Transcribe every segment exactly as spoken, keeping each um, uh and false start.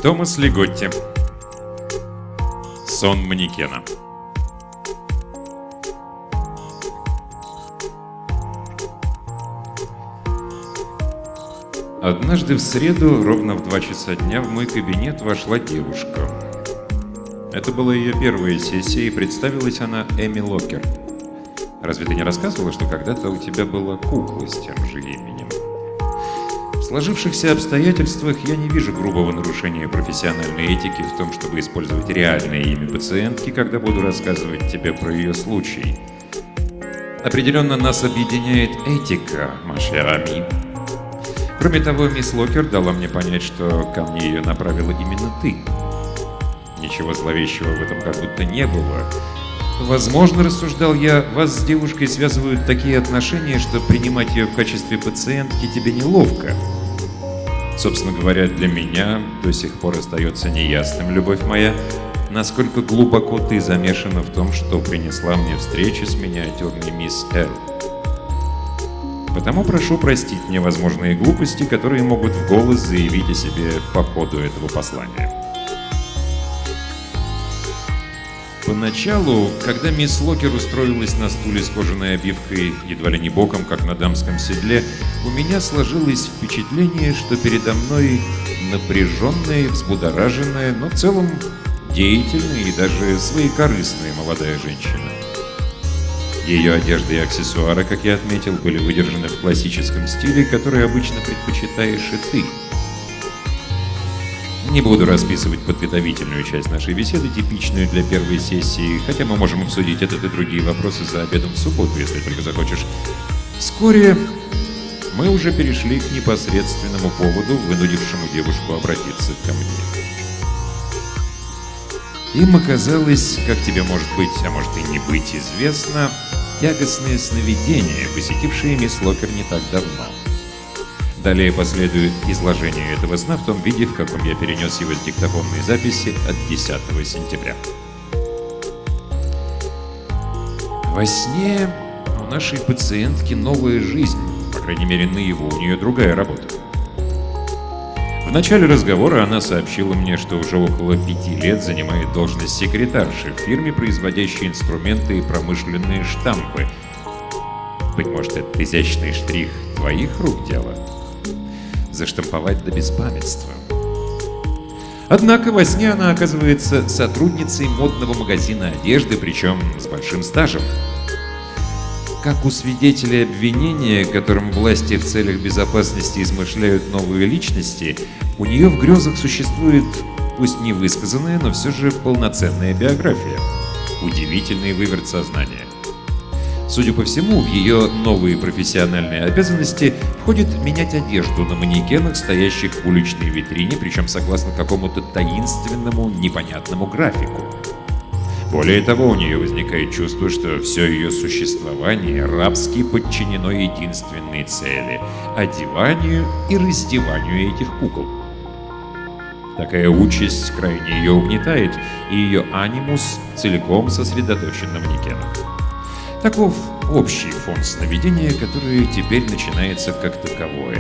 Томас Лиготти. Сон манекена. Однажды в среду, ровно в два часа дня, в мой кабинет вошла девушка. Это была ее первая сессия, и представилась она Эми Локер. Разве ты не рассказывала, что когда-то у тебя была кукла с тем же именем? В сложившихся обстоятельствах я не вижу грубого нарушения профессиональной этики в том, чтобы использовать реальное имя пациентки, когда буду рассказывать тебе про ее случай. Определенно нас объединяет этика, ма шер ами. Кроме того, мисс Локер дала мне понять, что ко мне ее направила именно ты. Ничего зловещего в этом как будто не было. Возможно, рассуждал я, вас с девушкой связывают такие отношения, что принимать ее в качестве пациентки тебе неловко. Собственно говоря, для меня до сих пор остается неясным, любовь моя, насколько глубоко ты замешана в том, что принесла мне встречу с миниатюрной мисс Эл. Потому прошу простить мне возможные глупости, которые могут в голос заявить о себе по ходу этого послания. Поначалу, когда мисс Локер устроилась на стуле с кожаной обивкой, едва ли не боком, как на дамском седле, у меня сложилось впечатление, что передо мной напряженная, взбудораженная, но в целом деятельная и даже своекорыстная молодая женщина. Ее одежда и аксессуары, как я отметил, были выдержаны в классическом стиле, который обычно предпочитаешь и ты. Не буду расписывать подготовительную часть нашей беседы, типичную для первой сессии, хотя мы можем обсудить этот и другие вопросы за обедом в субботу, если только захочешь. Вскоре мы уже перешли к непосредственному поводу, вынудившему девушку обратиться ко мне. Им оказалось, как тебе может быть, а может и не быть известно, тягостные сновидения, посетившие мисс Локер не так давно. Далее последует изложение этого сна в том виде, в каком я перенес его с диктофонной записи от десятого сентября. Во сне у нашей пациентки новая жизнь, по крайней мере, наяву у нее другая работа. В начале разговора она сообщила мне, что уже около пяти лет занимает должность секретарши в фирме, производящей инструменты и промышленные штампы. Быть может, этот изящный штрих твоих рук дело? Заштамповать до беспамятства. Однако во сне она оказывается сотрудницей модного магазина одежды, причем с большим стажем. Как у свидетелей обвинения, которым власти в целях безопасности измышляют новые личности, у нее в грезах существует, пусть не высказанная, но все же полноценная биография. Удивительный выверт сознания. Судя по всему, в ее новые профессиональные обязанности входит менять одежду на манекенах, стоящих в уличной витрине, причем согласно какому-то таинственному, непонятному графику. Более того, у нее возникает чувство, что все ее существование рабски подчинено единственной цели – одеванию и раздеванию этих кукол. Такая участь крайне ее угнетает, и ее анимус целиком сосредоточен на манекенах. Таков общий фон сновидения, которое теперь начинается как таковое.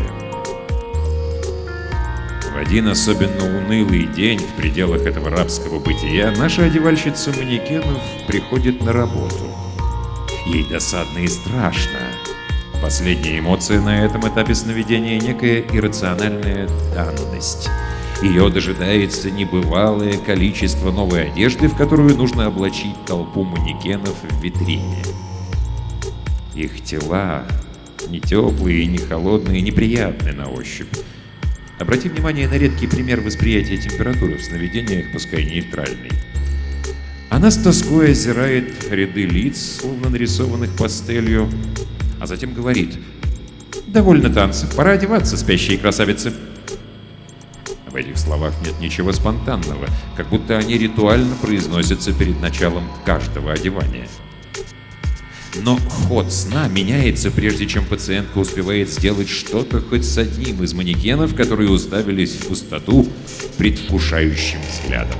В один особенно унылый день в пределах этого рабского бытия наша одевальщица манекенов приходит на работу. Ей досадно и страшно. Последняя эмоция на этом этапе сновидения — некая иррациональная данность. Ее дожидается небывалое количество новой одежды, в которую нужно облачить толпу манекенов в витрине. Их тела не теплые, не холодные, неприятные на ощупь. Обрати внимание на редкий пример восприятия температуры в сновидениях, пускай нейтральный. Она с тоской озирает ряды лиц, словно нарисованных пастелью, а затем говорит: «Довольно танцев, пора одеваться, спящие красавицы». В этих словах нет ничего спонтанного, как будто они ритуально произносятся перед началом каждого одевания. Но ход сна меняется, прежде чем пациентка успевает сделать что-то хоть с одним из манекенов, которые уставились в пустоту предвкушающим взглядом.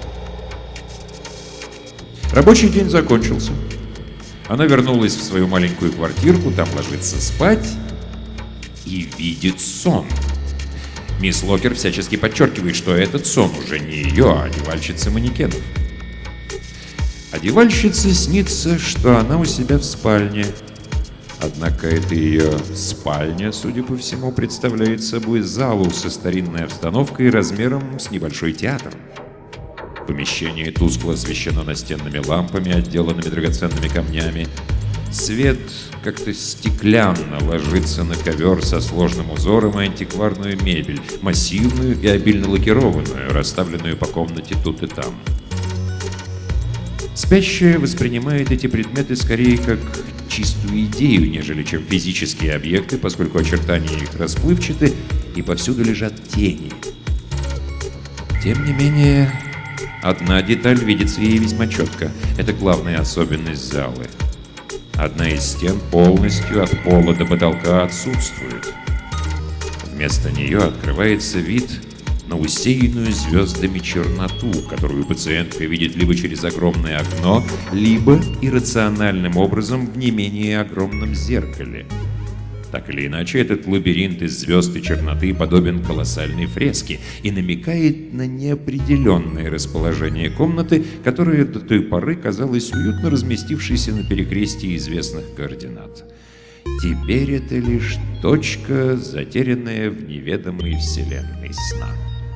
Рабочий день закончился. Она вернулась в свою маленькую квартирку, там ложится спать и видит сон. Мисс Локер всячески подчеркивает, что этот сон уже не ее, а одевальщицы манекенов. Одевальщице снится, что она у себя в спальне. Однако это ее спальня, судя по всему, представляет собой залу со старинной обстановкой размером с небольшой театр. Помещение тускло освещено настенными лампами, отделанными драгоценными камнями. Свет как-то стеклянно ложится на ковер со сложным узором и антикварную мебель, массивную и обильно лакированную, расставленную по комнате тут и там. Спящая воспринимает эти предметы скорее как чистую идею, нежели чем физические объекты, поскольку очертания их расплывчаты и повсюду лежат тени. Тем не менее, одна деталь видится ей весьма четко. Это главная особенность залы. Одна из стен полностью от пола до потолка отсутствует. Вместо нее открывается вид на усеянную звездами черноту, которую пациентка видит либо через огромное окно, либо иррациональным образом в не менее огромном зеркале. Так или иначе, этот лабиринт из звезд и черноты подобен колоссальной фреске и намекает на неопределенное расположение комнаты, которая до той поры казалась уютно разместившейся на перекрестии известных координат. Теперь это лишь точка, затерянная в неведомой вселенной сна.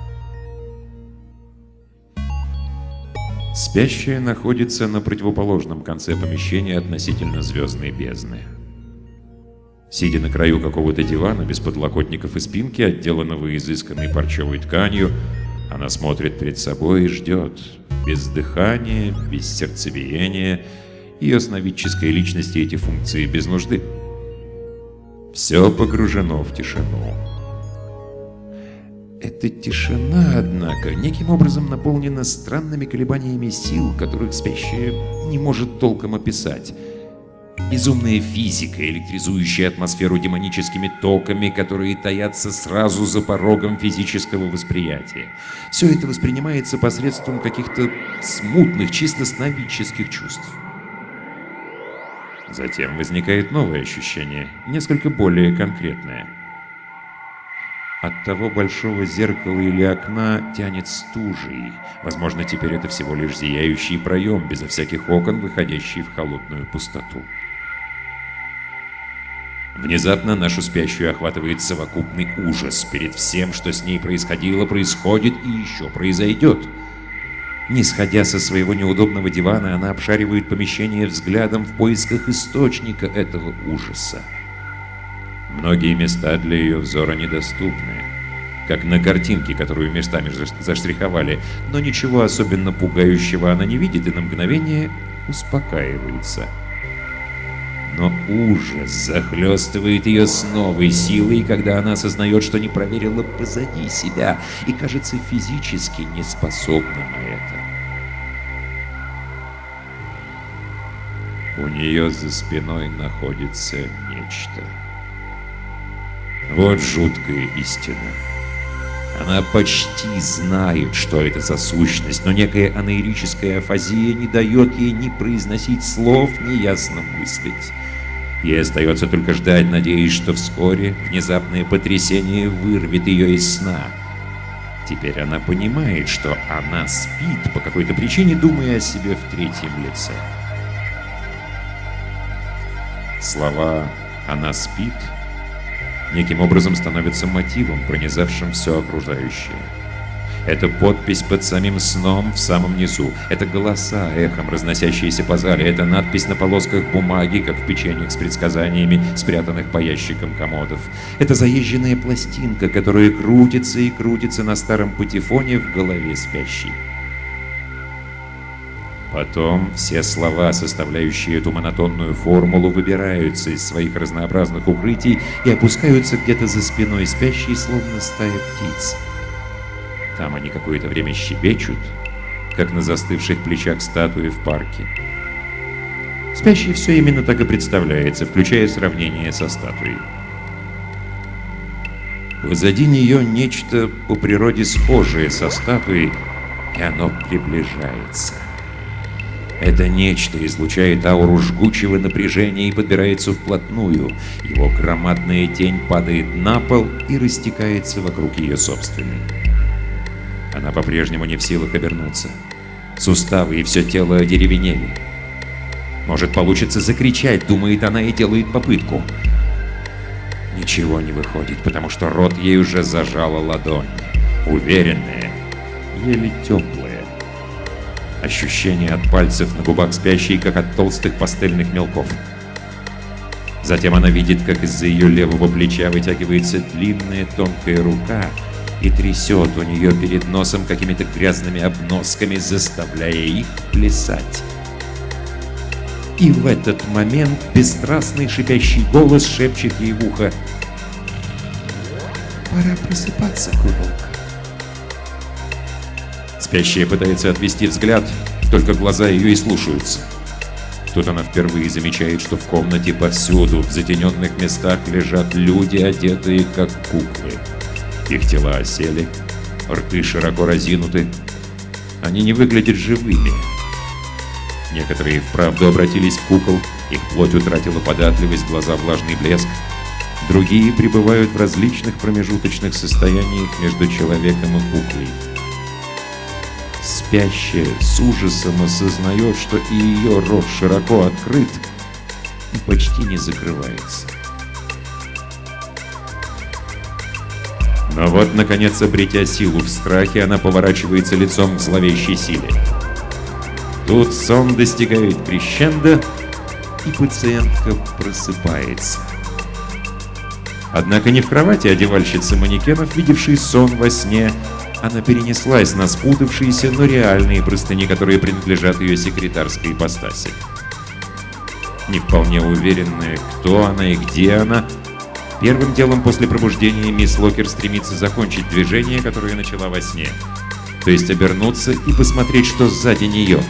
Спящая находится на противоположном конце помещения относительно звездной бездны. Сидя на краю какого-то дивана без подлокотников и спинки, отделанного изысканной парчевой тканью, она смотрит перед собой и ждет. Без дыхания, без сердцебиения. Ее сновидческой личности эти функции без нужды. Все погружено в тишину. Эта тишина, однако, неким образом наполнена странными колебаниями сил, которых спящая не может толком описать. Безумная физика, электризующая атмосферу демоническими токами, которые таятся сразу за порогом физического восприятия. Все это воспринимается посредством каких-то смутных, чисто сновидческих чувств. Затем возникает новое ощущение, несколько более конкретное. От того большого зеркала или окна тянет стужей. Возможно, теперь это всего лишь зияющий проем, безо всяких окон, выходящий в холодную пустоту. Внезапно нашу спящую охватывает совокупный ужас перед всем, что с ней происходило, происходит и еще произойдет. Не сходя со своего неудобного дивана, она обшаривает помещение взглядом в поисках источника этого ужаса. Многие места для ее взора недоступны, как на картинке, которую местами заштриховали, но ничего особенно пугающего она не видит и на мгновение успокаивается. Но ужас захлестывает ее с новой силой, когда она осознает, что не проверила позади себя и, кажется, физически не способна на это. У нее за спиной находится нечто. Вот жуткая истина. Она почти знает, что это за сущность, но некая анаэрическая афазия не дает ей ни произносить слов, ни ясно мыслить. Ей остается только ждать, надеясь, что вскоре внезапное потрясение вырвет ее из сна. Теперь она понимает, что она спит по какой-то причине, думая о себе в третьем лице. Слова «она спит» неким образом становится мотивом, пронизавшим все окружающее. Это подпись под самим сном в самом низу. Это голоса, эхом разносящиеся по зале. Это надпись на полосках бумаги, как в печеньях с предсказаниями, спрятанных по ящикам комодов. Это заезженная пластинка, которая крутится и крутится на старом патефоне в голове спящей. Потом все слова, составляющие эту монотонную формулу, выбираются из своих разнообразных укрытий и опускаются где-то за спиной спящей, словно стая птиц. Там они какое-то время щебечут, как на застывших плечах статуи в парке. Спящей все именно так и представляется, включая сравнение со статуей. Позади нее нечто по природе схожее со статуей, и оно приближается. Это нечто излучает ауру жгучего напряжения и подбирается вплотную. Его громадная тень падает на пол и растекается вокруг ее собственной. Она по-прежнему не в силах обернуться. Суставы и все тело одеревенели. Может, получится закричать, думает она и делает попытку. Ничего не выходит, потому что рот ей уже зажала ладонь. Уверенная, еле теплая. Ощущение от пальцев на губах спящей, как от толстых пастельных мелков. Затем она видит, как из-за ее левого плеча вытягивается длинная тонкая рука и трясет у нее перед носом какими-то грязными обносками, заставляя их плясать. И в этот момент бесстрастный шипящий голос шепчет ей в ухо: «Пора просыпаться, куколка». Спящая пытается отвести взгляд, только глаза ее и слушаются. Тут она впервые замечает, что в комнате повсюду, в затененных местах, лежат люди, одетые как куклы. Их тела осели, рты широко разинуты. Они не выглядят живыми. Некоторые вправду обратились в кукол, их плоть утратила податливость, глаза влажный блеск. Другие пребывают в различных промежуточных состояниях между человеком и куклой. Спящая с ужасом осознает, что и ее рот широко открыт и почти не закрывается. Но вот, наконец, обретя силу в страхе, она поворачивается лицом к зловещей силе. Тут сон достигает крещендо, и пациентка просыпается. Однако не в кровати одевальщицы манекенов, видевшей сон во сне. Она перенеслась на спутавшиеся, но реальные простыни, которые принадлежат ее секретарской ипостаси. Не вполне уверенная, кто она и где она, первым делом после пробуждения мисс Локер стремится закончить движение, которое начала во сне. То есть обернуться и посмотреть, что сзади нее.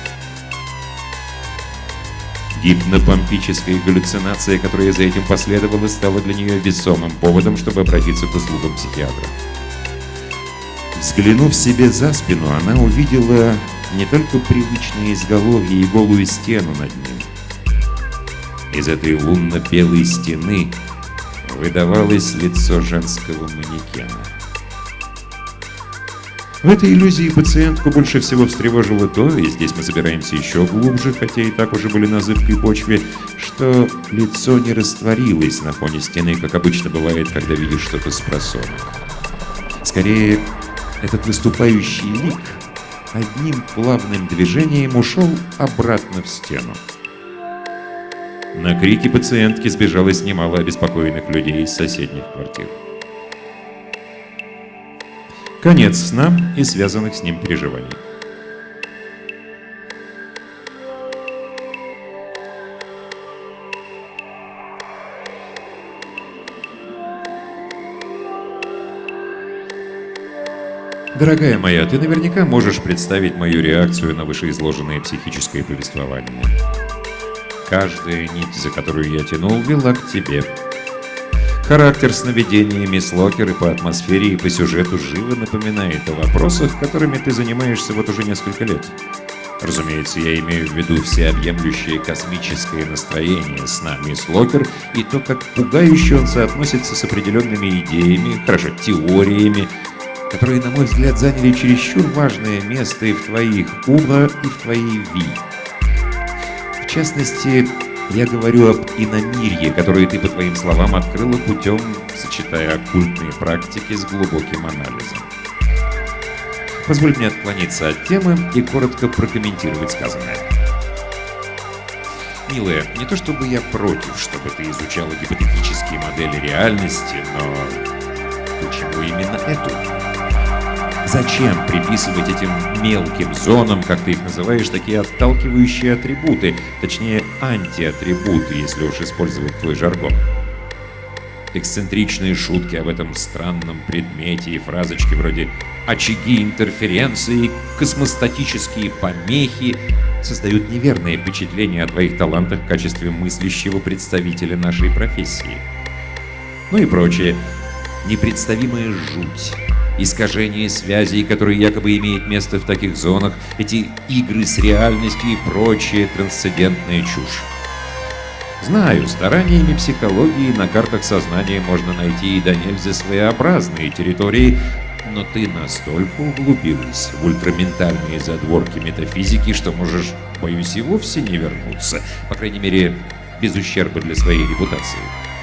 Гипнопомпическая галлюцинация, которая за этим последовала, стала для нее весомым поводом, чтобы обратиться к услугам психиатра. Взглянув себе за спину, она увидела не только привычное изголовье и голую стену над ним. Из этой лунно-белой стены выдавалось лицо женского манекена. В этой иллюзии пациентку больше всего встревожило то, и здесь мы собираемся еще глубже, хотя и так уже были на зыбкой почве, что лицо не растворилось на фоне стены, как обычно бывает, когда видишь что-то с просонок. Скорее, этот выступающий лик одним плавным движением ушел обратно в стену. На крики пациентки сбежалось немало обеспокоенных людей из соседних квартир. Конец сна и связанных с ним переживаний. Дорогая моя, ты наверняка можешь представить мою реакцию на вышеизложенное психическое повествование. Каждая нить, за которую я тянул, вела к тебе. Характер сновидения мисс Локер и по атмосфере, и по сюжету живо напоминает о вопросах, которыми ты занимаешься вот уже несколько лет. Разумеется, я имею в виду всеобъемлющее космическое настроение сна мисс Локер и то, как пугающе он соотносится с определенными идеями, хорошо, теориями, которые, на мой взгляд, заняли чересчур важное место и в твоих ума, и в твоей ви. В частности, я говорю об иномирье, которое ты, по твоим словам, открыла путем, сочетая оккультные практики с глубоким анализом. Позволь мне отклониться от темы и коротко прокомментировать сказанное. Милая, не то чтобы я против, чтобы ты изучала гипотетические модели реальности, но почему именно эту? Зачем приписывать этим мелким зонам, как ты их называешь, такие отталкивающие атрибуты, точнее антиатрибуты, если уж использовать твой жаргон? Эксцентричные шутки об этом странном предмете и фразочки вроде «очаги интерференции», «космостатические помехи» создают неверное впечатление о твоих талантах в качестве мыслящего представителя нашей профессии. Ну и прочее. Непредставимая жуть, искажение связей, которые якобы имеют место в таких зонах, эти игры с реальностью и прочая трансцендентная чушь. Знаю, стараниями психологии на картах сознания можно найти и до нельзя своеобразные территории, но ты настолько углубилась в ультраментальные задворки метафизики, что можешь, боюсь, и вовсе не вернуться, по крайней мере, без ущерба для своей репутации.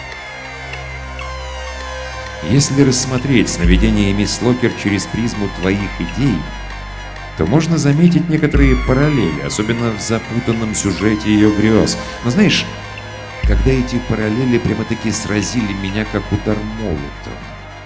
Если рассмотреть сновидение мисс Локер через призму твоих идей, то можно заметить некоторые параллели, особенно в запутанном сюжете ее грез. Но знаешь, когда эти параллели прямо-таки сразили меня, как удар молотом,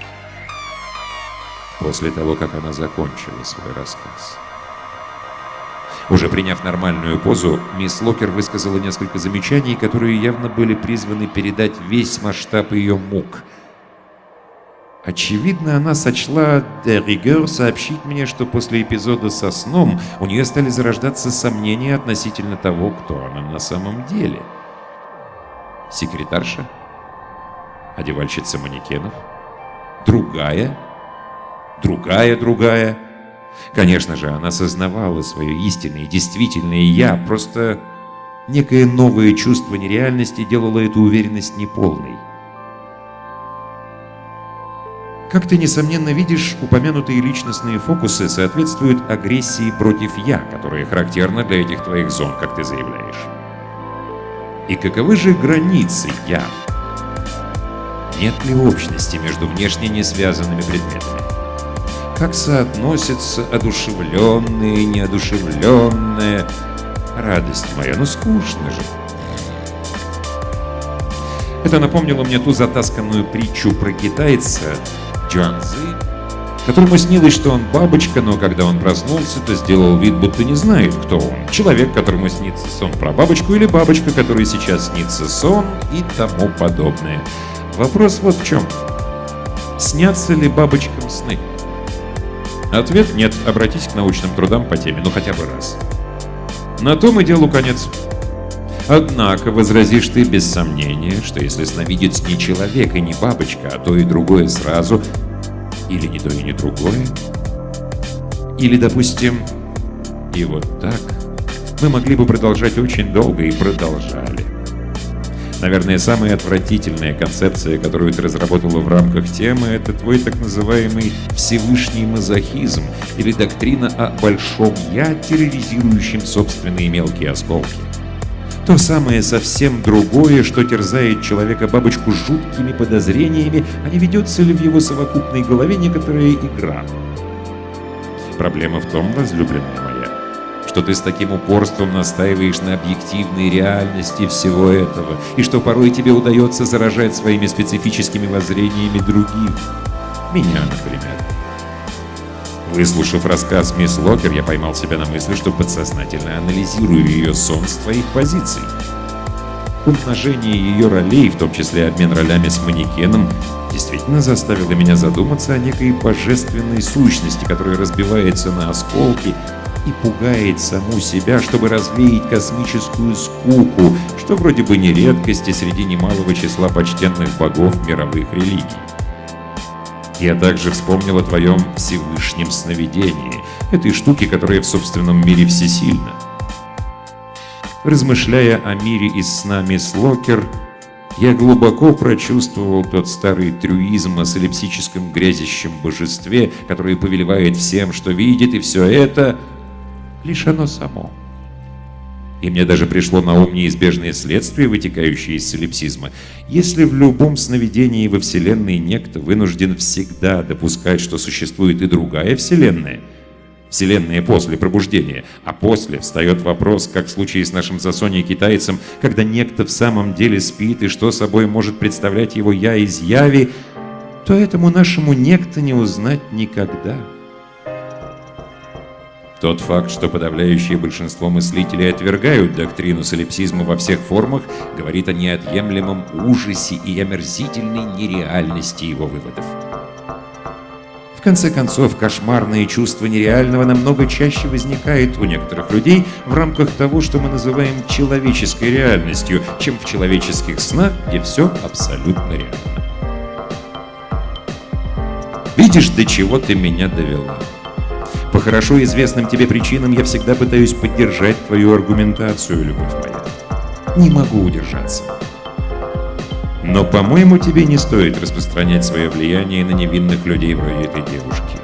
после того, как она закончила свой рассказ. Уже приняв нормальную позу, мисс Локер высказала несколько замечаний, которые явно были призваны передать весь масштаб ее мук. Очевидно, она сочла де ригер сообщить мне, что после эпизода со сном у нее стали зарождаться сомнения относительно того, кто она на самом деле. Секретарша? Одевальщица манекенов? Другая? Другая, другая? Конечно же, она сознавала свое истинное и действительное «я», просто некое новое чувство нереальности делало эту уверенность неполной. Как ты, несомненно, видишь, упомянутые личностные фокусы соответствуют агрессии против «я», которая характерна для этих твоих зон, как ты заявляешь. И каковы же границы «я»? Нет ли общности между внешне не связанными предметами? Как соотносятся одушевленные, неодушевленные? Радость моя, ну скучно же. Это напомнило мне ту затасканную притчу про китайца Джуанзы, которому снилось, что он бабочка, но когда он проснулся, то сделал вид, будто не знает, кто он. Человек, которому снится сон про бабочку, или бабочка, которой сейчас снится сон, и тому подобное. Вопрос вот в чем. Снятся ли бабочкам сны? Ответ – нет. Обратись к научным трудам по теме, ну хотя бы раз. На том и делу конец. Однако, возразишь ты без сомнения, что если сновидец не человек и не бабочка, а то и другое сразу, или не то и не другое, или, допустим, и вот так, мы могли бы продолжать очень долго и продолжали. Наверное, самая отвратительная концепция, которую ты разработала в рамках темы, это твой так называемый Всевышний мазохизм или доктрина о большом «я», терроризирующем собственные мелкие осколки. То самое совсем другое, что терзает человека-бабочку жуткими подозрениями, а не ведется ли в его совокупной голове некоторая игра. Проблема в том, возлюбленная моя, что ты с таким упорством настаиваешь на объективной реальности всего этого, и что порой тебе удается заражать своими специфическими воззрениями других. Меня, например. Выслушав рассказ мисс Локер, я поймал себя на мысли, что подсознательно анализирую ее сон с твоих позиций. Умножение ее ролей, в том числе обмен ролями с манекеном, действительно заставило меня задуматься о некой божественной сущности, которая разбивается на осколки и пугает саму себя, чтобы развеять космическую скуку, что вроде бы не редкость и среди немалого числа почтенных богов мировых религий. Я также вспомнил о твоем Всевышнем сновидении, этой штуке, которая в собственном мире всесильна. Размышляя о мире из сна мисс Локер, я глубоко прочувствовал тот старый трюизм о солипсическом грязищем божестве, которое повелевает всем, что видит, и все это лишь оно само. И мне даже пришло на ум неизбежное следствие, вытекающее из солипсизма. Если в любом сновидении во Вселенной некто вынужден всегда допускать, что существует и другая Вселенная, Вселенная после пробуждения, а после встает вопрос, как в случае с нашим засоньей китайцем, когда некто в самом деле спит и что собой может представлять его «я» из яви, то этому нашему некто не узнать никогда. Тот факт, что подавляющее большинство мыслителей отвергают доктрину солипсизма во всех формах, говорит о неотъемлемом ужасе и омерзительной нереальности его выводов. В конце концов, кошмарное чувство нереального намного чаще возникает у некоторых людей в рамках того, что мы называем человеческой реальностью, чем в человеческих снах, где все абсолютно реально. Видишь, до чего ты меня довела. По хорошо известным тебе причинам я всегда пытаюсь поддержать твою аргументацию, любовь моя. Не могу удержаться. Но, по-моему, тебе не стоит распространять свое влияние на невинных людей вроде этой девушки.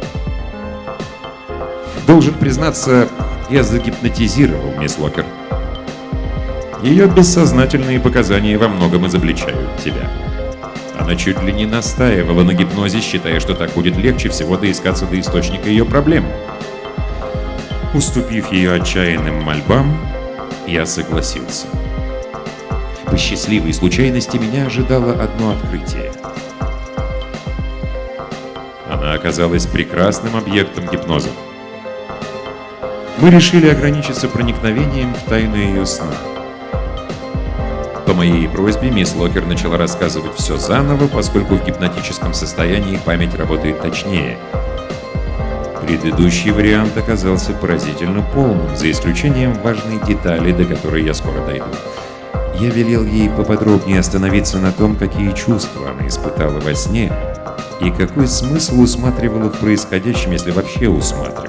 Должен признаться, я загипнотизировал мисс Локер. Ее бессознательные показания во многом изобличают тебя. Она чуть ли не настаивала на гипнозе, считая, что так будет легче всего доискаться до источника ее проблем. Уступив ее отчаянным мольбам, я согласился. По счастливой случайности меня ожидало одно открытие. Она оказалась прекрасным объектом гипноза. Мы решили ограничиться проникновением в тайну ее сна. По моей просьбе мисс Локер начала рассказывать все заново, поскольку в гипнотическом состоянии память работает точнее. Предыдущий вариант оказался поразительно полным, за исключением важной детали, до которой я скоро дойду. Я велел ей поподробнее остановиться на том, какие чувства она испытала во сне и какой смысл усматривала в происходящем, если вообще усматривала.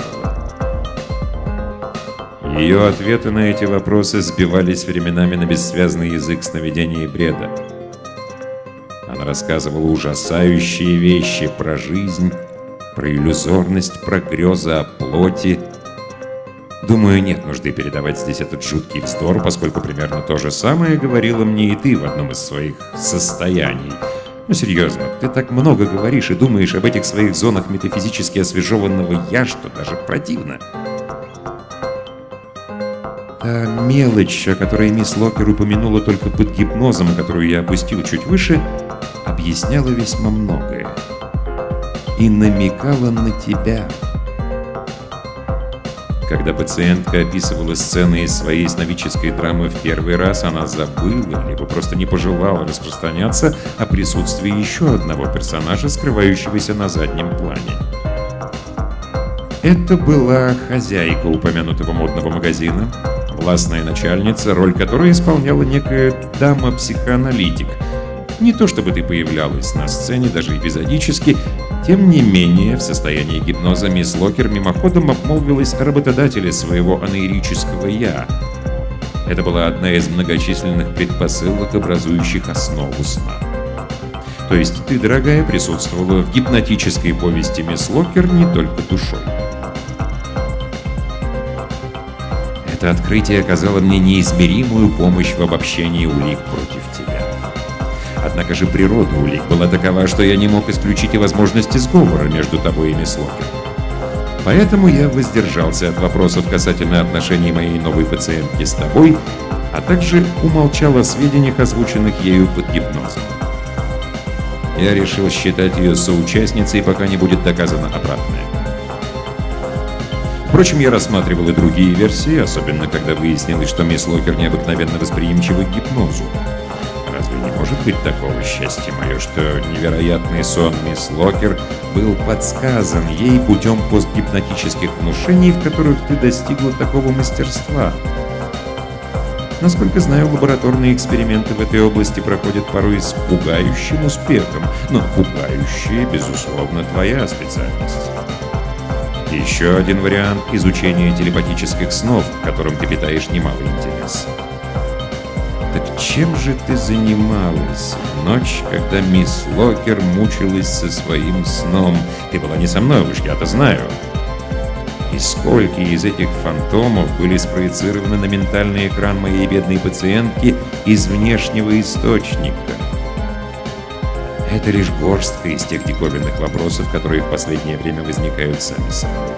Ее ответы на эти вопросы сбивались временами на бессвязный язык сновидения и бреда. Она рассказывала ужасающие вещи про жизнь, про иллюзорность, про грезы о плоти. Думаю, нет нужды передавать здесь этот жуткий вздор, поскольку примерно то же самое говорила мне и ты в одном из своих состояний. Ну, серьезно, ты так много говоришь и думаешь об этих своих зонах метафизически освежеванного «я», что даже противно. Та мелочь, о которой мисс Локер упомянула только под гипнозом, которую я опустил чуть выше, объясняла весьма многое. И намекала на тебя. Когда пациентка описывала сцены из своей сновидческой драмы в первый раз, она забыла, либо просто не пожелала распространяться о присутствии еще одного персонажа, скрывающегося на заднем плане. Это была хозяйка упомянутого модного магазина, властная начальница, роль которой исполняла некая дама-психоаналитик. Не то чтобы ты появлялась на сцене, даже эпизодически, тем не менее, в состоянии гипноза мисс Локер мимоходом обмолвилась о работодателе своего анаэрического «я». Это была одна из многочисленных предпосылок, образующих основу сна. То есть ты, дорогая, присутствовала в гипнотической повести мисс Локер не только душой. Это открытие оказало мне неизмеримую помощь в обобщении улик против тебя. Однако же природа улик была такова, что я не мог исключить и возможности сговора между тобой и мисс Локер. Поэтому я воздержался от вопросов касательно отношений моей новой пациентки с тобой, а также умолчал о сведениях, озвученных ею под гипнозом. Я решил считать ее соучастницей, пока не будет доказано обратное. Впрочем, я рассматривал и другие версии, особенно когда выяснилось, что мисс Локер необыкновенно восприимчива к гипнозу. Разве не может быть такого, счастье мое, что невероятный сон мисс Локер был подсказан ей путем постгипнотических внушений, в которых ты достигла такого мастерства? Насколько знаю, лабораторные эксперименты в этой области проходят порой с пугающим успехом, но пугающая, безусловно, твоя специальность. Еще один вариант – изучение телепатических снов, к которым ты питаешь немалый интерес. Так чем же ты занималась в ночь, когда мисс Локер мучилась со своим сном? Ты была не со мной, уж я-то знаю. И сколько из этих фантомов были спроецированы на ментальный экран моей бедной пациентки из внешнего источника? Это лишь горстка из тех диковинных вопросов, которые в последнее время возникают сами собой.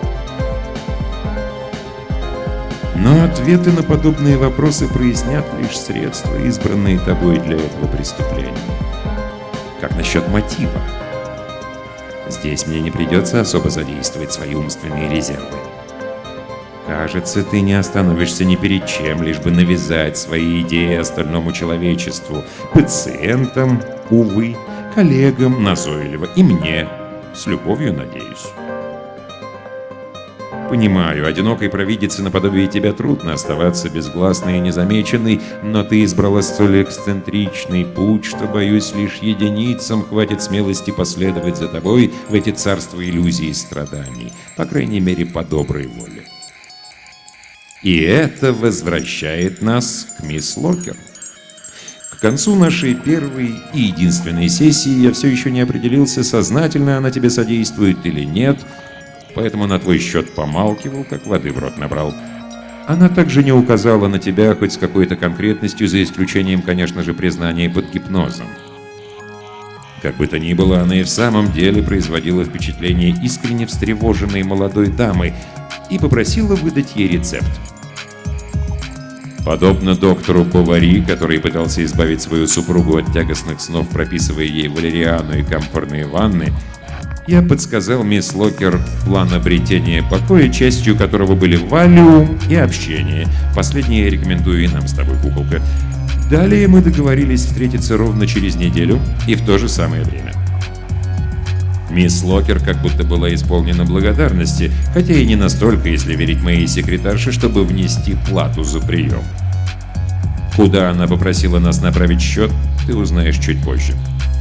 Но ответы на подобные вопросы прояснят лишь средства, избранные тобой для этого преступления. Как насчет мотива? Здесь мне не придется особо задействовать свои умственные резервы. Кажется, ты не остановишься ни перед чем, лишь бы навязать свои идеи остальному человечеству, пациентам, увы, коллегам назойливо и мне, с любовью, надеюсь. Понимаю, одинокой провидице наподобие тебя трудно оставаться безгласной и незамеченной, но ты избрала столь эксцентричный путь, что, боюсь, лишь единицам хватит смелости последовать за тобой в эти царства иллюзий и страданий, по крайней мере, по доброй воле. И это возвращает нас к мисс Локер. К концу нашей первой и единственной сессии я все еще не определился, сознательно она тебе содействует или нет, поэтому на твой счет помалкивал, как воды в рот набрал. Она также не указала на тебя хоть с какой-то конкретностью, за исключением, конечно же, признания под гипнозом. Как бы то ни было, она и в самом деле производила впечатление искренне встревоженной молодой дамы и попросила выдать ей рецепт. Подобно доктору Бовари, который пытался избавить свою супругу от тягостных снов, прописывая ей валериану и камфорные ванны, я подсказал мисс Локер план обретения покоя, частью которого были валиум и общение. Последнее я рекомендую и нам с тобой, куколка. Далее мы договорились встретиться ровно через неделю и в то же самое время. Мисс Локер как будто была исполнена благодарности, хотя и не настолько, если верить моей секретарше, чтобы внести плату за прием. Куда она попросила нас направить счет, ты узнаешь чуть позже.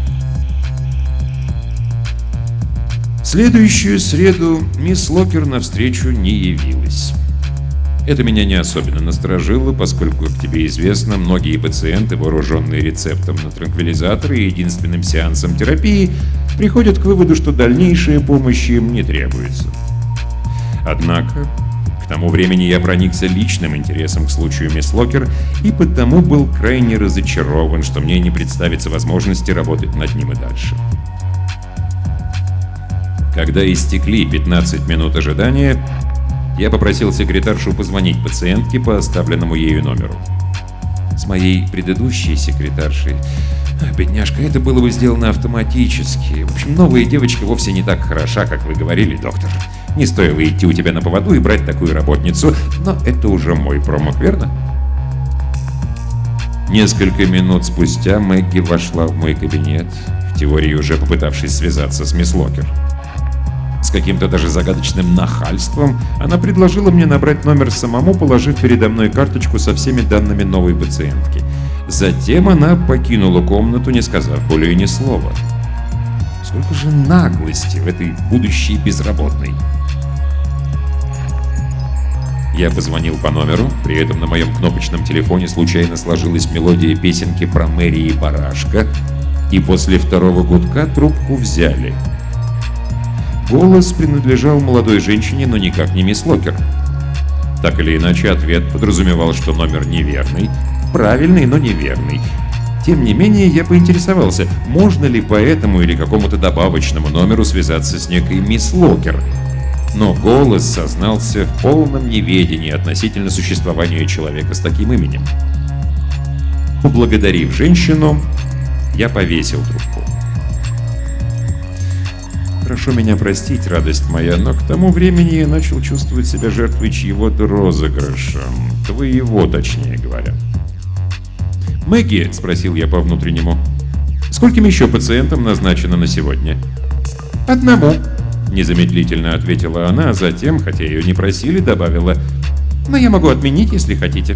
В следующую среду мисс Локер навстречу не явилась. Это меня не особенно насторожило, поскольку, как тебе известно, многие пациенты, вооруженные рецептом на транквилизаторы и единственным сеансом терапии, приходят к выводу, что дальнейшая помощь им не требуется. Однако, к тому времени я проникся личным интересом к случаю мисс Локер и потому был крайне разочарован, что мне не представится возможности работать над ним и дальше. Когда истекли пятнадцать минут ожидания, я попросил секретаршу позвонить пациентке по оставленному ею номеру. С моей предыдущей секретаршей, бедняжка, это было бы сделано автоматически. В общем, новая девочка вовсе не так хороша, как вы говорили, доктор. Не стоило идти у тебя на поводу и брать такую работницу, но это уже мой промах, верно? Несколько минут спустя Мэгги вошла в мой кабинет, в теории уже попытавшись связаться с мисс Локер. С каким-то даже загадочным нахальством она предложила мне набрать номер самому, положив передо мной карточку со всеми данными новой пациентки. Затем она покинула комнату, не сказав более ни слова. Сколько же наглости в этой будущей безработной. Я позвонил по номеру, при этом на моем кнопочном телефоне случайно сложилась мелодия песенки про Мэри и барашка, и после второго гудка трубку взяли. Голос принадлежал молодой женщине, но никак не мисс Локер. Так или иначе, ответ подразумевал, что номер неверный, правильный, но неверный. Тем не менее, я поинтересовался, можно ли по этому или какому-то добавочному номеру связаться с некой мисс Локер. Но голос сознался в полном неведении относительно существования человека с таким именем. Поблагодарив женщину, я повесил трубку. Прошу меня простить, радость моя, но к тому времени я начал чувствовать себя жертвой чьего-то розыгрыша. Твоего, точнее говоря. «Мэгги», — спросил я по-внутреннему, — «скольким еще пациентам назначено на сегодня?» «Одному», — незамедлительно ответила она, а затем, хотя ее не просили, добавила, «но я могу отменить, если хотите».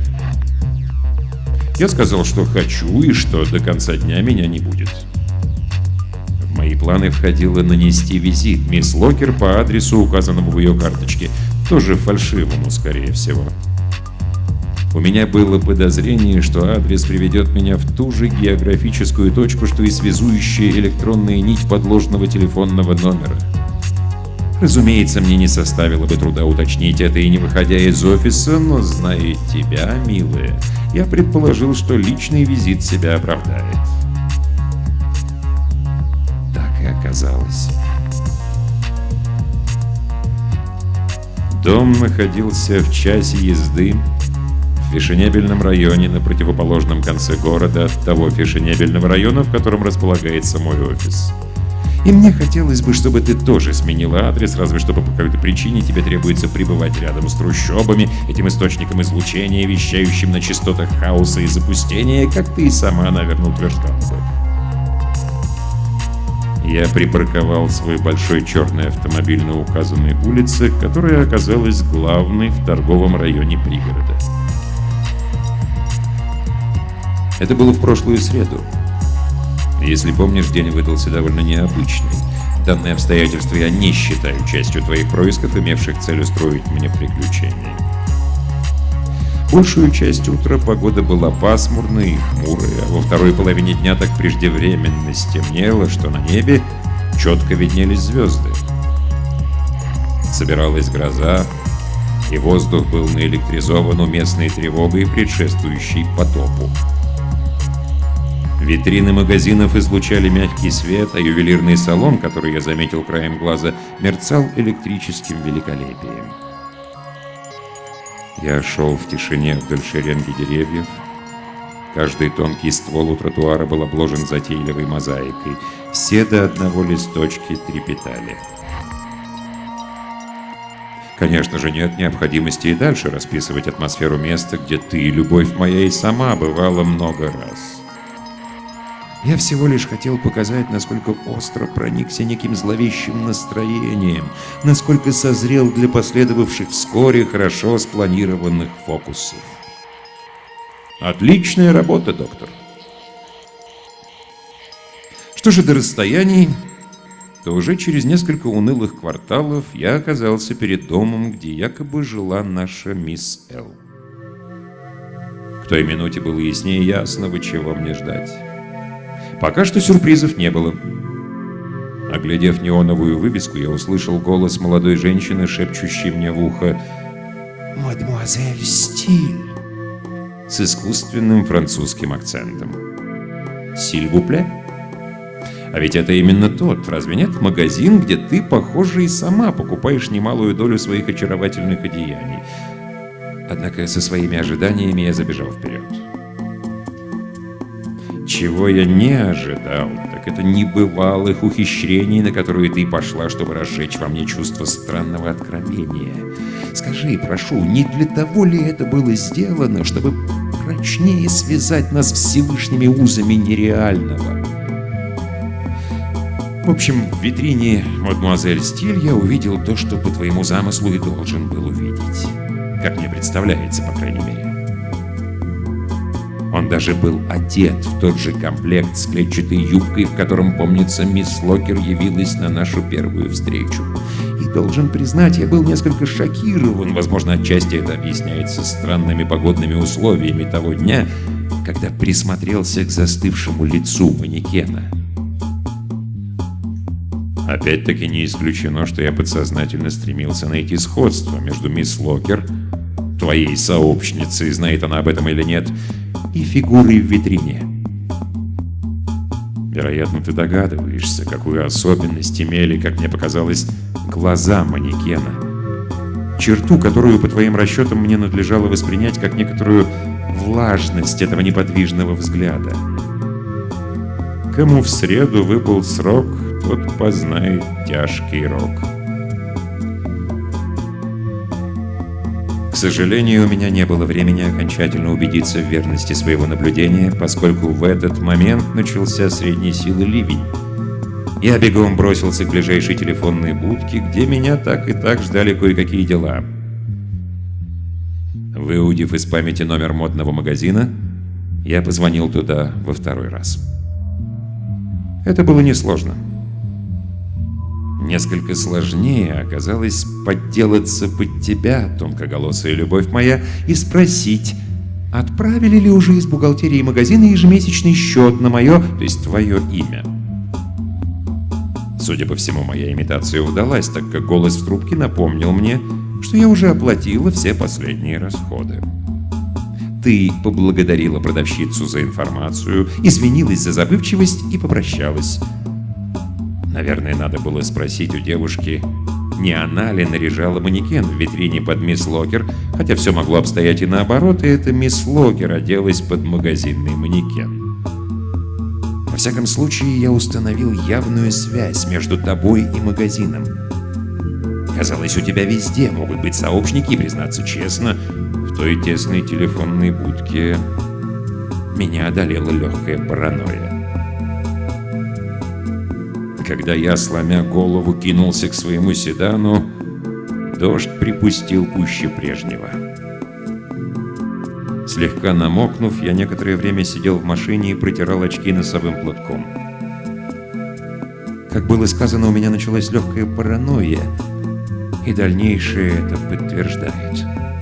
Я сказал, что хочу и что до конца дня меня не будет. В мои планы входило нанести визит мисс Локер по адресу, указанному в ее карточке, тоже фальшивому, скорее всего. У меня было подозрение, что адрес приведет меня в ту же географическую точку, что и связующая электронная нить подложного телефонного номера. Разумеется, мне не составило бы труда уточнить это и не выходя из офиса, но, зная тебя, милая, я предположил, что личный визит себя оправдает. Так и оказалось. Дом находился в часе езды в фешенебельном районе на противоположном конце города от того фешенебельного района, в котором располагается мой офис. И мне хотелось бы, чтобы ты тоже сменила адрес, разве что по какой-то причине тебе требуется пребывать рядом с трущобами, этим источником излучения, вещающим на частотах хаоса и запустения, как ты и сама, наверное, утверждала бы. Я припарковал свой большой черный автомобиль на указанной улице, которая оказалась главной в торговом районе пригорода. Это было в прошлую среду. Если помнишь, день выдался довольно необычный. Данное обстоятельство я не считаю частью твоих происков, имевших цель устроить мне приключения. Большую часть утра погода была пасмурной и хмурой, а во второй половине дня так преждевременно стемнело, что на небе четко виднелись звезды. Собиралась гроза, и воздух был наэлектризован уместной тревогой, предшествующей потопу. Витрины магазинов излучали мягкий свет, а ювелирный салон, который я заметил краем глаза, мерцал электрическим великолепием. Я шел в тишине вдоль шеренги деревьев. Каждый тонкий ствол у тротуара был обложен затейливой мозаикой. Все до одного листочки трепетали. Конечно же, нет необходимости и дальше расписывать атмосферу места, где ты, любовь моя, и сама бывала много раз. Я всего лишь хотел показать, насколько остро проникся неким зловещим настроением, насколько созрел для последовавших вскоре хорошо спланированных фокусов. Отличная работа, доктор. Что же до расстояний, то уже через несколько унылых кварталов я оказался перед домом, где якобы жила наша мисс Л. К той минуте было яснее ясного, чего мне ждать. Пока что сюрпризов не было. Оглядев неоновую вывеску, я услышал голос молодой женщины, шепчущей мне в ухо «Мадемуазель Стиль» с искусственным французским акцентом. «Силь-ву-пле?» А ведь это именно тот, разве нет, магазин, где ты, похоже, и сама покупаешь немалую долю своих очаровательных одеяний. Однако со своими ожиданиями я забежал вперед. Чего я не ожидал, так это небывалых ухищрений, на которые ты пошла, чтобы разжечь во мне чувство странного откровения. Скажи, прошу, не для того ли это было сделано, чтобы прочнее связать нас Всевышними узами нереального? В общем, в витрине «Мадемуазель Стиль» я увидел то, что по твоему замыслу и должен был увидеть. Как мне представляется, по крайней мере. Он даже был одет в тот же комплект с клетчатой юбкой, в котором, помнится, мисс Локер явилась на нашу первую встречу. И, должен признать, я был несколько шокирован, возможно, отчасти это объясняется странными погодными условиями того дня, когда присмотрелся к застывшему лицу манекена. Опять-таки не исключено, что я подсознательно стремился найти сходство между мисс Локер, твоей сообщницей, знает она об этом или нет, и фигурой в витрине. Вероятно, ты догадываешься, какую особенность имели, как мне показалось, глаза манекена. Черту, которую, по твоим расчетам, мне надлежало воспринять как некоторую влажность этого неподвижного взгляда. Кому в среду выпал срок, тот познает тяжкий рок. К сожалению, у меня не было времени окончательно убедиться в верности своего наблюдения, поскольку в этот момент начался средней силы ливень. Я бегом бросился к ближайшей телефонной будке, где меня так и так ждали кое-какие дела. Выудив из памяти номер модного магазина, я позвонил туда во второй раз. Это было несложно. Несколько сложнее оказалось подделаться под тебя, тонкоголосая любовь моя, и спросить, отправили ли уже из бухгалтерии магазина ежемесячный счет на мое, то есть твое имя. Судя по всему, моя имитация удалась, так как голос в трубке напомнил мне, что я уже оплатила все последние расходы. Ты поблагодарила продавщицу за информацию, извинилась за забывчивость и попрощалась. Наверное, надо было спросить у девушки, не она ли наряжала манекен в витрине под мисс Локер, хотя все могло обстоять и наоборот, и это мисс Локер оделась под магазинный манекен. Во всяком случае, я установил явную связь между тобой и магазином. Казалось, у тебя везде могут быть сообщники, и, признаться честно, в той тесной телефонной будке меня одолела легкая паранойя. Когда я, сломя голову, кинулся к своему седану, дождь припустил пуще прежнего. Слегка намокнув, я некоторое время сидел в машине и протирал очки носовым платком. Как было сказано, у меня началась легкая паранойя, и дальнейшее это подтверждает.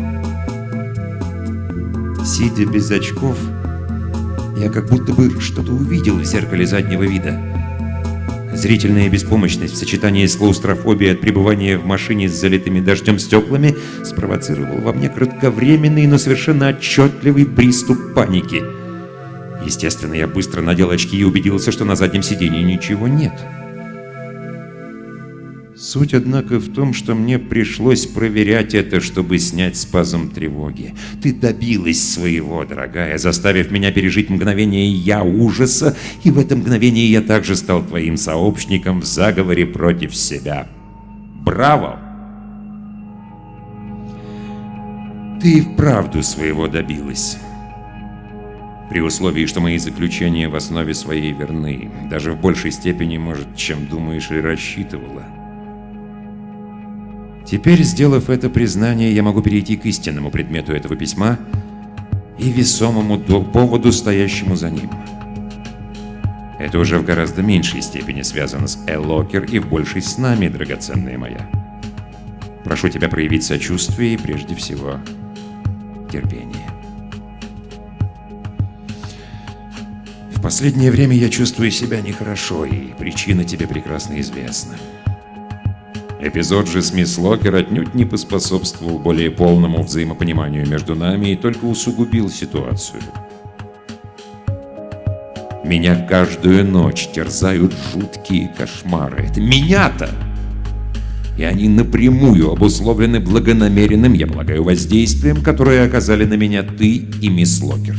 Сидя без очков, я как будто бы что-то увидел в зеркале заднего вида. Зрительная беспомощность в сочетании с клаустрофобией от пребывания в машине с залитыми дождем стеклами спровоцировал во мне кратковременный, но совершенно отчетливый приступ паники. Естественно, я быстро надел очки и убедился, что на заднем сиденье ничего нет. Суть, однако, в том, что мне пришлось проверять это, чтобы снять спазм тревоги. Ты добилась своего, дорогая, заставив меня пережить мгновение я ужаса, и в это мгновение я также стал твоим сообщником в заговоре против себя. Браво! Ты и вправду своего добилась. При условии, что мои заключения в основе своей верны, даже в большей степени, может, чем думаешь и рассчитывала. Теперь, сделав это признание, я могу перейти к истинному предмету этого письма и весомому поводу, стоящему за ним. Это уже в гораздо меньшей степени связано с Элокер и в большей с нами, драгоценная моя. Прошу тебя проявить сочувствие и, прежде всего, терпение. В последнее время я чувствую себя нехорошо, и причина тебе прекрасно известна. Эпизод же с мисс Локер отнюдь не поспособствовал более полному взаимопониманию между нами и только усугубил ситуацию. Меня каждую ночь терзают жуткие кошмары. Это меня-то! И они напрямую обусловлены благонамеренным, я полагаю, воздействием, которое оказали на меня ты и мисс Локер.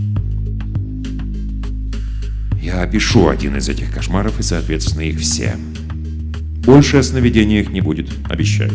Я опишу один из этих кошмаров и, соответственно, их все. Больше о сновидениях не будет, обещаю.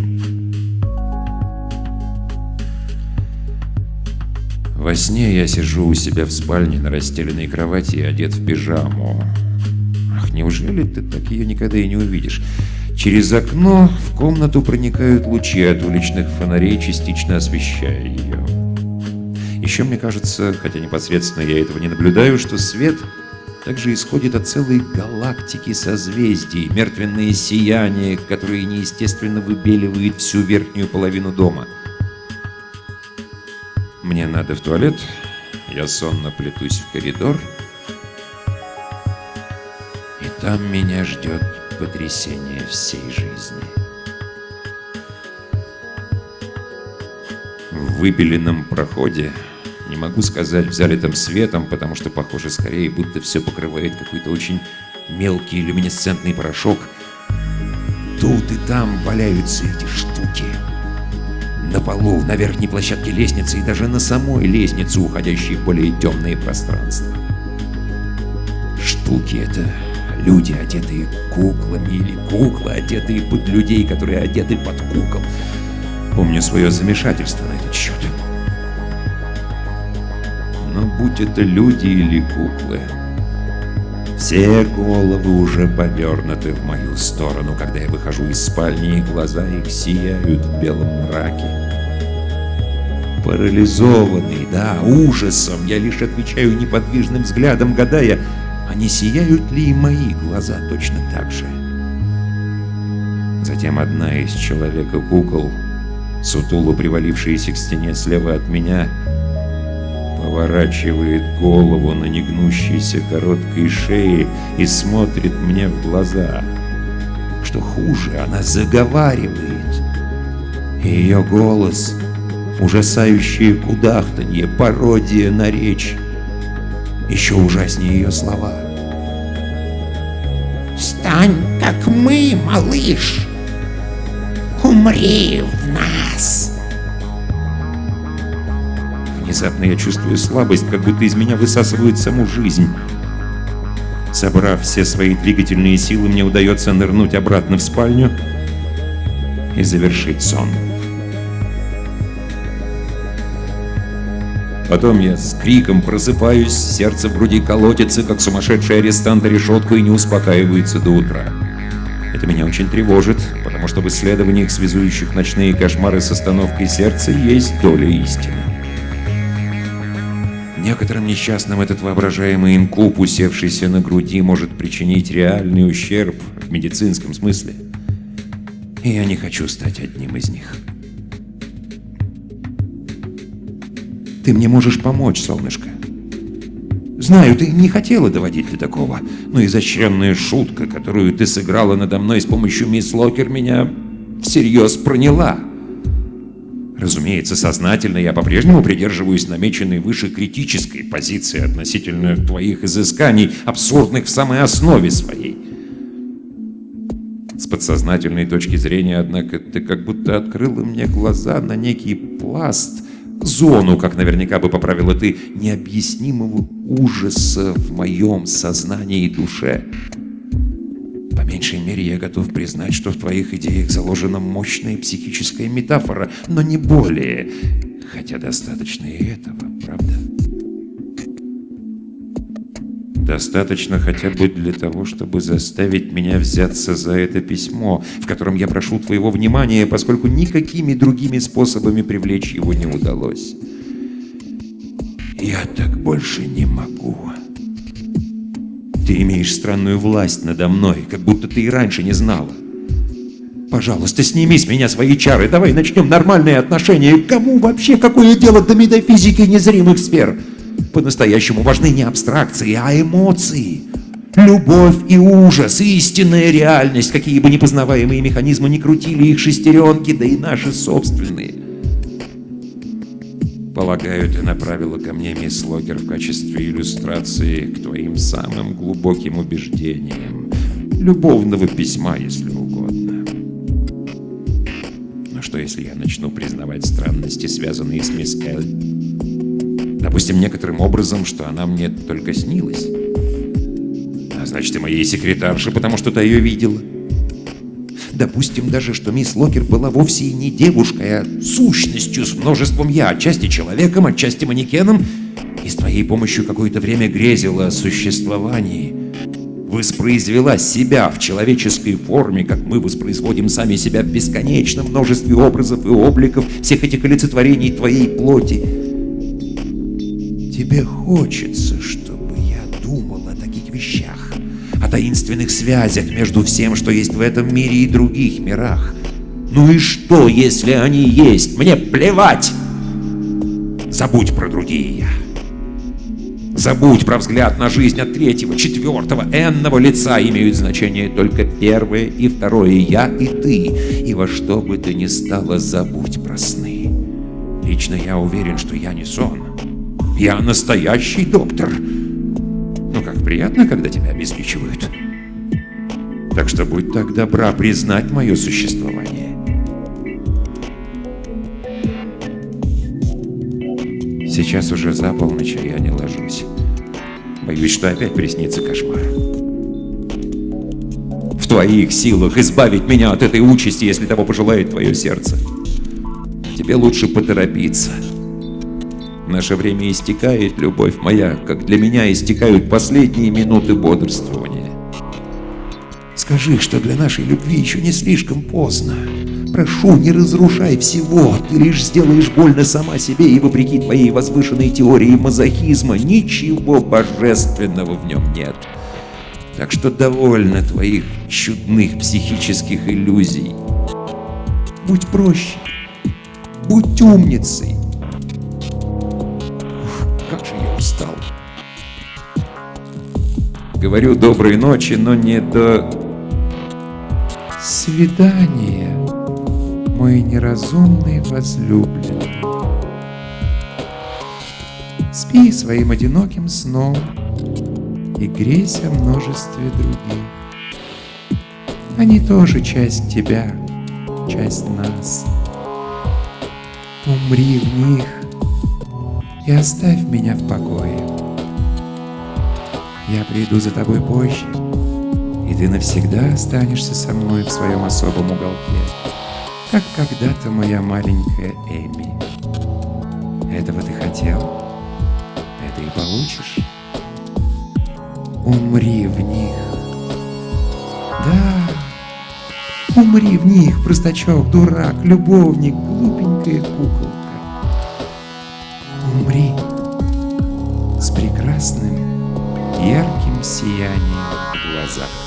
Во сне я сижу у себя в спальне на расстеленной кровати, одет в пижаму. Ах, неужели ты так ее никогда и не увидишь? Через окно в комнату проникают лучи от уличных фонарей, частично освещая ее. Еще мне кажется, хотя непосредственно я этого не наблюдаю, что свет также исходит от целой галактики созвездий, мертвенное сияние, которое неестественно выбеливает всю верхнюю половину дома. Мне надо в туалет, я сонно плетусь в коридор, и там меня ждет потрясение всей жизни. В выбеленном проходе, не могу сказать в залитом светом, потому что похоже скорее, будто все покрывает какой-то очень мелкий люминесцентный порошок. Тут и там валяются эти штуки. На полу, на верхней площадке лестницы и даже на самой лестнице, уходящей в более темные пространства. Штуки — это люди, одетые куклами, или куклы, одетые под людей, которые одеты под кукол. Помню свое замешательство на этот счет. Но будь это люди или куклы, все головы уже повернуты в мою сторону, когда я выхожу из спальни, и глаза их сияют в белом мраке. Парализованный, да, ужасом, я лишь отвечаю неподвижным взглядом, гадая, а не сияют ли и мои глаза точно так же. Затем одна из человека-кукол, сутуло привалившаяся к стене слева от меня, поворачивает голову на негнущейся короткой шее и смотрит мне в глаза. Что хуже, она заговаривает. И ее голос — ужасающее кудахтанье, пародия на речь. Еще ужаснее ее слова. «Стань, как мы, малыш! Умри в нас!» Внезапно я чувствую слабость, как будто из меня высасывают саму жизнь. Собрав все свои двигательные силы, мне удается нырнуть обратно в спальню и завершить сон. Потом я с криком просыпаюсь, сердце в груди колотится, как сумасшедший арестант о решетку, и не успокаивается до утра. Это меня очень тревожит, потому что в исследованиях, связующих ночные кошмары с остановкой сердца, есть доля истины. Некоторым несчастным этот воображаемый инкуб, усевшийся на груди, может причинить реальный ущерб в медицинском смысле. И я не хочу стать одним из них. Ты мне можешь помочь, солнышко. Знаю, ты не хотела доводить до такого, но изощренная шутка, которую ты сыграла надо мной с помощью мисс Локер, меня всерьез проняла. Разумеется, сознательно я по-прежнему придерживаюсь намеченной выше критической позиции относительно твоих изысканий, абсурдных в самой основе своей. С подсознательной точки зрения, однако, ты как будто открыла мне глаза на некий пласт, зону, как наверняка бы поправила ты, необъяснимого ужаса в моем сознании и душе. По меньшей мере, я готов признать, что в твоих идеях заложена мощная психическая метафора, но не более. Хотя достаточно и этого, правда? Достаточно хотя бы для того, чтобы заставить меня взяться за это письмо, в котором я прошу твоего внимания, поскольку никакими другими способами привлечь его не удалось. Я так больше не могу. Ты имеешь странную власть надо мной, как будто ты и раньше не знала. Пожалуйста, сними с меня свои чары, давай начнем нормальные отношения. Кому вообще какое дело до метафизики незримых сфер? По-настоящему важны не абстракции, а эмоции. Любовь и ужас, истинная реальность, какие бы непознаваемые механизмы ни крутили их шестеренки, да и наши собственные. Полагаю, ты направила ко мне мисс Локер в качестве иллюстрации к твоим самым глубоким убеждениям. Любовного письма, если угодно. Но что, если я начну признавать странности, связанные с мисс Эль? Допустим, некоторым образом, что она мне только снилась. А значит, и моей секретарше, потому что ты ее видела. Допустим даже, что мисс Локер была вовсе и не девушкой, а сущностью с множеством «я», отчасти человеком, отчасти манекеном, и с твоей помощью какое-то время грезила о существовании. Воспроизвела себя в человеческой форме, как мы воспроизводим сами себя в бесконечном множестве образов и обликов всех этих олицетворений твоей плоти. Тебе хочется, чтобы я думал о таких вещах, о таинственных связях между всем, что есть в этом мире и других мирах. Ну и что, если они есть? Мне плевать! Забудь про другие я. Забудь про взгляд на жизнь от третьего, четвертого, энного лица. Имеют значение только первое и второе я и ты. И во что бы ты ни стало, забудь про сны. Лично я уверен, что я не сон. Я настоящий доктор. Ну как приятно, когда тебя обеспечивают. Так что будь так добра признать мое существование. Сейчас уже за полночь, а я не ложусь. Боюсь, что опять приснится кошмар. В твоих силах избавить меня от этой участи, если того пожелает твое сердце. Тебе лучше поторопиться. Наше время истекает, любовь моя, как для меня истекают последние минуты бодрствования. Скажи, что для нашей любви еще не слишком поздно. Прошу, не разрушай всего, ты лишь сделаешь больно сама себе, и вопреки твоей возвышенной теории мазохизма ничего божественного в нем нет. Так что довольно твоих чудных психических иллюзий. Будь проще, будь умницей. Как же я устал. Говорю доброй ночи, но не до свидания, мой неразумный возлюбленный. Спи своим одиноким сном и грейся о множестве других. Они тоже часть тебя, часть нас. Умри в них и оставь меня в покое. Я приду за тобой позже, и ты навсегда останешься со мной в своем особом уголке, как когда-то моя маленькая Эми. Этого ты хотел, это и получишь. Умри в них. Да, Умри в них, простачок, дурак, любовник, глупенькая куколка. Умри с прекрасным ярким сиянием в глазах.